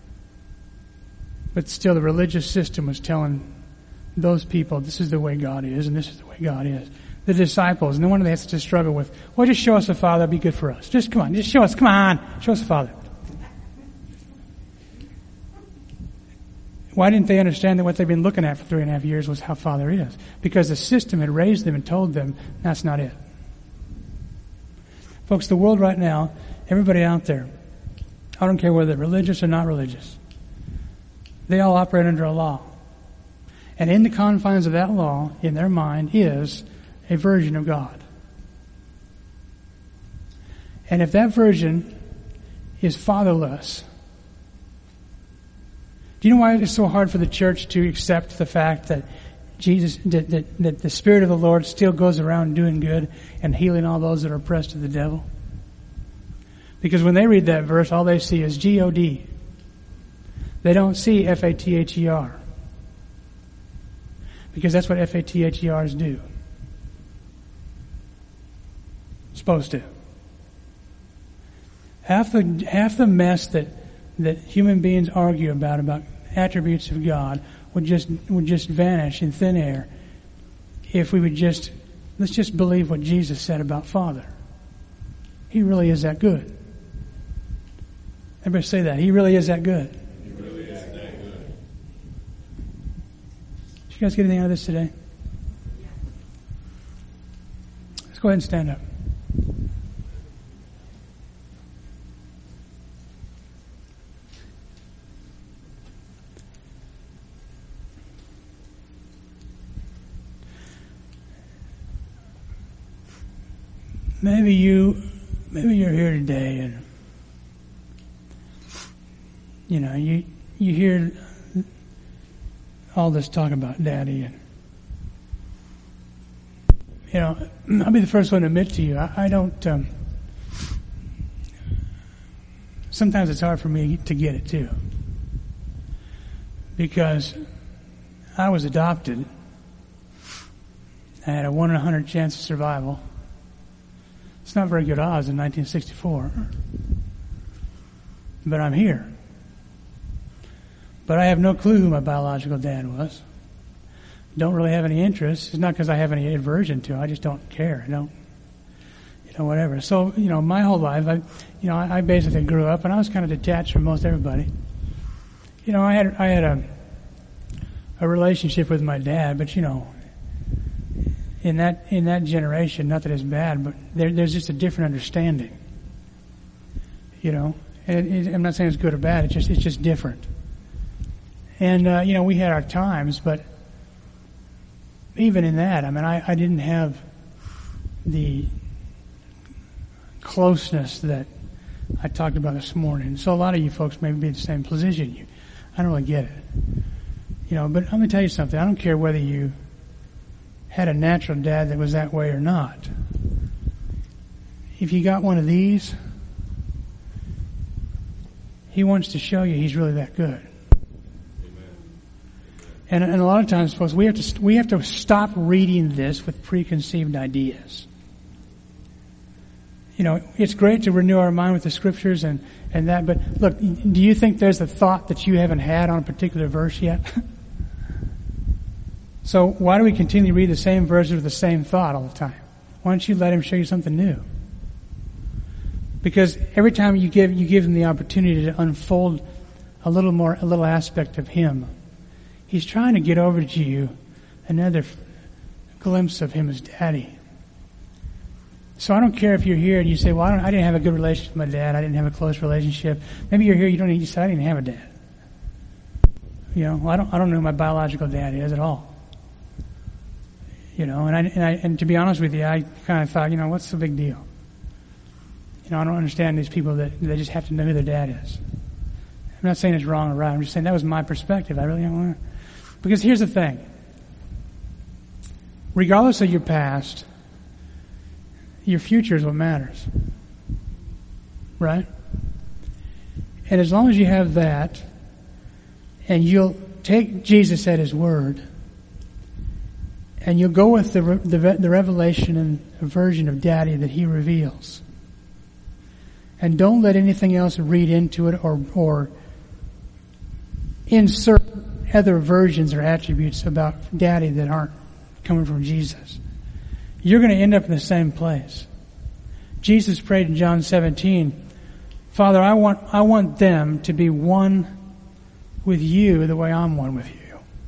But still, the religious system was telling those people, this is the way God is, and this is the way God is. The disciples, no wonder they had such a struggle with, well, just show us the Father, that'd be good for us. Just, come on, just show us, come on, show us the Father. Why didn't they understand that what they've been looking at for three and a half years was how Father is? Because the system had raised them and told them that's not it. Folks, the world right now, everybody out there, I don't care whether they're religious or not religious, they all operate under a law. And in the confines of that law, in their mind, is a version of God. And if that version is fatherless, do you know why it's so hard for the church to accept the fact that Jesus, that, that, that the Spirit of the Lord still goes around doing good and healing all those that are oppressed of the devil? Because when they read that verse, all they see is G O D. They don't see F A T H E R. Because that's what F A T H E Rs do. Supposed to. Half the half the mess that that human beings argue about about attributes of God would just would just vanish in thin air if we would just let's just believe what Jesus said about Father. He really is that good. Everybody say that. He really is that good. He really is that good. Did you guys get anything out of this today? Let's go ahead and stand up. Maybe you, maybe you're here today and, you know, you, you hear all this talk about Daddy and, you know, I'll be the first one to admit to you, I, I don't, um, sometimes it's hard for me to get it too. Because I was adopted. I had a one in a hundred chance of survival. It's not very good odds in nineteen sixty-four. But I'm here. But I have no clue who my biological dad was. Don't really have any interest. It's not because I have any aversion to it. I just don't care. I don't, you know, whatever. So, you know, my whole life, I, you know, I, I basically grew up and I was kind of detached from most everybody. You know, I had, I had a, a relationship with my dad, but you know, in that, in that generation, not that it's bad, but there, there's just a different understanding. You know, and it, it, I'm not saying it's good or bad. It's just, it's just different. And, uh, you know, we had our times, but even in that, I mean, I, I didn't have the closeness that I talked about this morning. So a lot of you folks may be in the same position. You, I don't really get it. You know, but let me tell you something. I don't care whether you had a natural dad that was that way or not. If you got one of these, he wants to show you he's really that good. And, and a lot of times, folks, we have to we have to stop reading this with preconceived ideas. You know, it's great to renew our mind with the scriptures and, and that, but look, do you think there's a thought that you haven't had on a particular verse yet? So why do we continue to read the same verses with the same thought all the time? Why don't you let him show you something new? Because every time you give you give him the opportunity to unfold a little more, a little aspect of him, he's trying to get over to you another glimpse of him as Daddy. So I don't care if you're here and you say, well, I, don't, I didn't have a good relationship with my dad. I didn't have a close relationship. Maybe you're here, you don't even say, I didn't have a dad. You know, well, I don't, I don't know who my biological dad is at all. You know, and I, and I, and to be honest with you, I kind of thought, you know, what's the big deal? You know, I don't understand these people that they just have to know who their dad is. I'm not saying it's wrong or right. I'm just saying that was my perspective. I really don't want to. Because here's the thing. Regardless of your past, your future is what matters. Right? And as long as you have that, and you'll take Jesus at his word, and you'll go with the, the, the revelation and version of Daddy that he reveals. And don't let anything else read into it or, or insert other versions or attributes about Daddy that aren't coming from Jesus. You're going to end up in the same place. Jesus prayed in John seventeen, Father, I want, I want them to be one with you the way I'm one with you.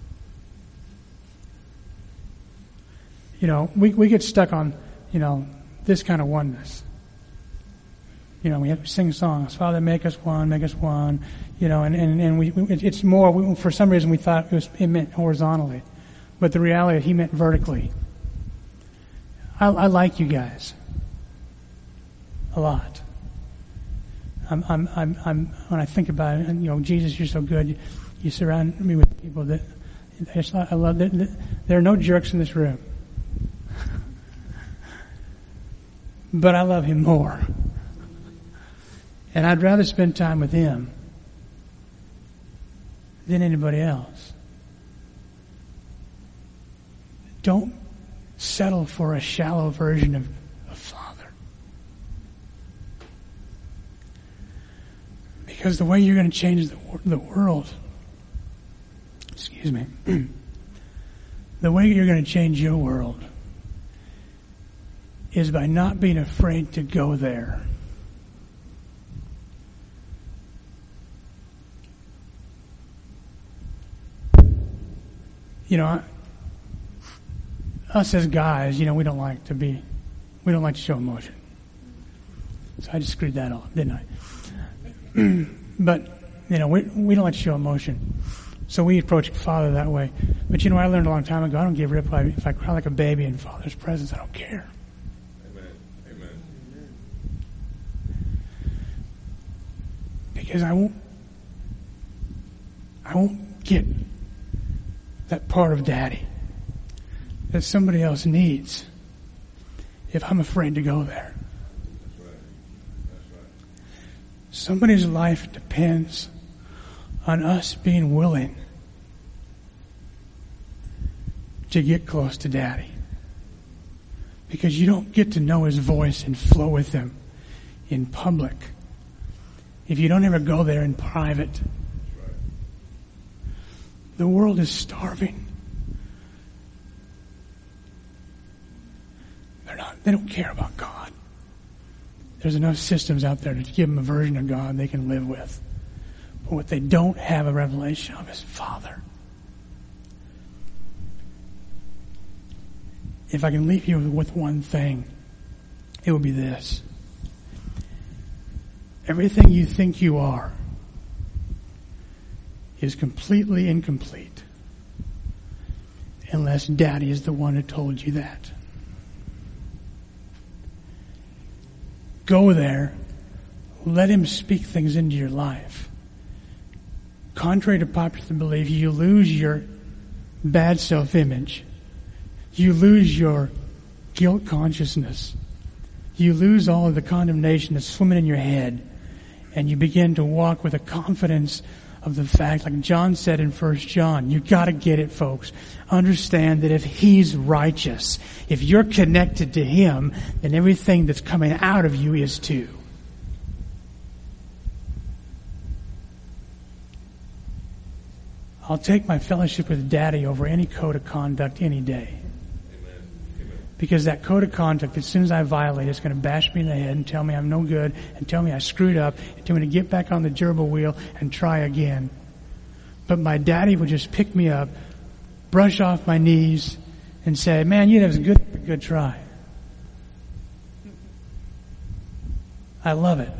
You know, we, we get stuck on, you know, this kind of oneness. You know, we have to sing songs, Father, make us one, make us one, you know, and, and, and we, it's more, we, for some reason we thought it was, it meant horizontally. But the reality, he meant vertically. I, I like you guys a lot. I'm, I'm, I'm, I'm, when I think about it, and, you know, Jesus, you're so good. You, you surround me with people that, I love that. There are no jerks in this room. But I love him more. And I'd rather spend time with him than anybody else. Don't settle for a shallow version of, of Father. Because the way you're going to change the, the world, excuse me, the way you're going to change your world is by not being afraid to go there. You know, I, us as guys, you know, we don't like to be, we don't like to show emotion. So I just screwed that off, didn't I? But, you know, we we don't like to show emotion. So we approach Father that way. But you know, I learned a long time ago, I don't give a rip if I cry like a baby in Father's presence. I don't care. Amen. Amen. Because I won't, I won't get that part of Daddy that somebody else needs if I'm afraid to go there. That's right. That's right. Somebody's life depends on us being willing to get close to Daddy. Because you don't get to know his voice and flow with him in public if you don't ever go there in private. That's right. The world is starving. They're not, they don't care about God. There's enough systems out there to give them a version of God they can live with. But what they don't have a revelation of is Father. If I can leave you with one thing, it would be this. Everything you think you are is completely incomplete unless Daddy is the one who told you that. Go there. Let him speak things into your life. Contrary to popular belief, you lose your bad self-image. You lose your guilt consciousness. You lose all of the condemnation that's swimming in your head. And you begin to walk with a confidence of the fact, like John said in First John, you gotta get it, folks. Understand that if he's righteous, if you're connected to him, then everything that's coming out of you is too. I'll take my fellowship with Daddy over any code of conduct any day. Amen. Amen. Because that code of conduct, as soon as I violate it, it's going to bash me in the head and tell me I'm no good and tell me I screwed up and tell me to get back on the gerbil wheel and try again. But my Daddy would just pick me up, brush off my knees, and say, man, you have a good, a good try. I love it.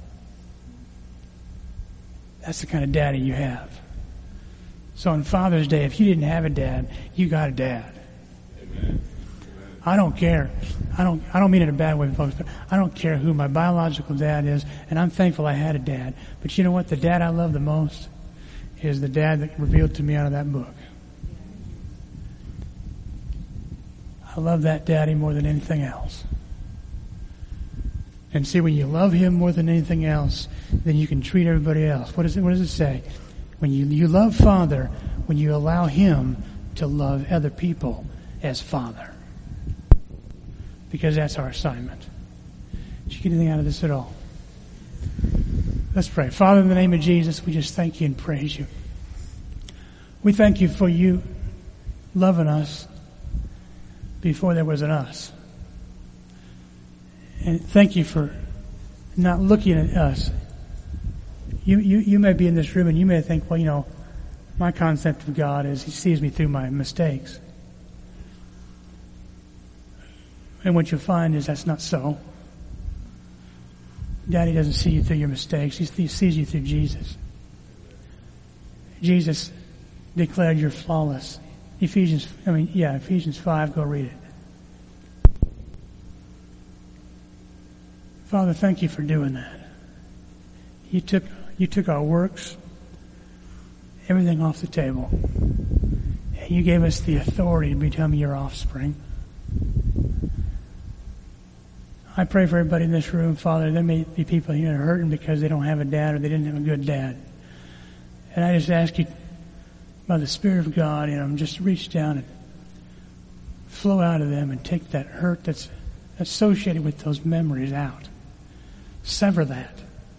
That's the kind of daddy you have. So on Father's Day, if you didn't have a dad, you got a dad. Amen. I don't care. I don't, I don't mean it in a bad way, folks, but I don't care who my biological dad is, and I'm thankful I had a dad. But you know what? The dad I love the most is the dad that revealed to me out of that book. I love that daddy more than anything else. And see, when you love him more than anything else, then you can treat everybody else. What, is it, what does it say? When you, you love Father, when you allow him to love other people as Father. Because that's our assignment. Did you get anything out of this at all? Let's pray. Father, in the name of Jesus, we just thank you and praise you. We thank you for you loving us before there was an us. And thank you for not looking at us. You, you, you may be in this room and you may think, well, you know, my concept of God is he sees me through my mistakes. And what you'll find is that's not so. Daddy doesn't see you through your mistakes. He sees you through Jesus. Jesus declared you're flawless. Ephesians, I mean, yeah, Ephesians five, go read it. Father, thank you for doing that. You took, you took our works, everything off the table. And you gave us the authority to become your offspring. I pray for everybody in this room, Father. There may be people here that are hurting because they don't have a dad or they didn't have a good dad. And I just ask you, by the Spirit of God, you know, just reach down and flow out of them and take that hurt that's associated with those memories out. Sever that.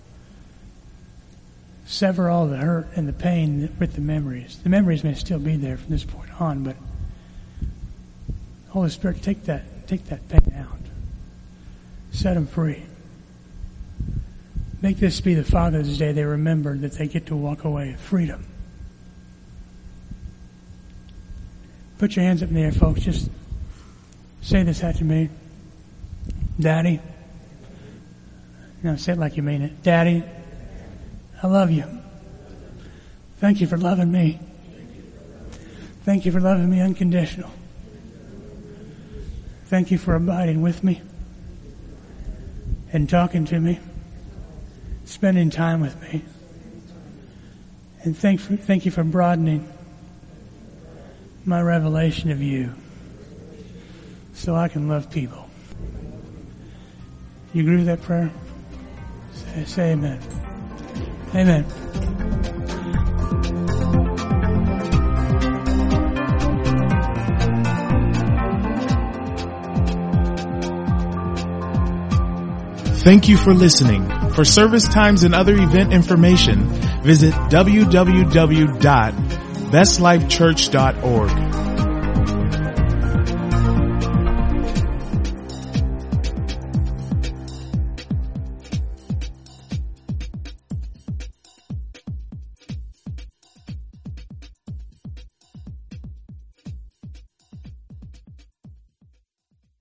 Sever all the hurt and the pain with the memories. The memories may still be there from this point on, but Holy Spirit, take that, take that pain out. Set them free. Make this be the Father's Day they remember, that they get to walk away with freedom. Put your hands up in the air, folks. Just say this after me. Daddy. Now say it like you mean it. Daddy, I love you. Thank you for loving me. Thank you for loving me unconditional. Thank you for abiding with me and talking to me, spending time with me. And thank, for, thank you for broadening my revelation of you so I can love people. You agree with that prayer? Say, say amen. Amen. Thank you for listening. For service times and other event information, visit w w w dot best life church dot org.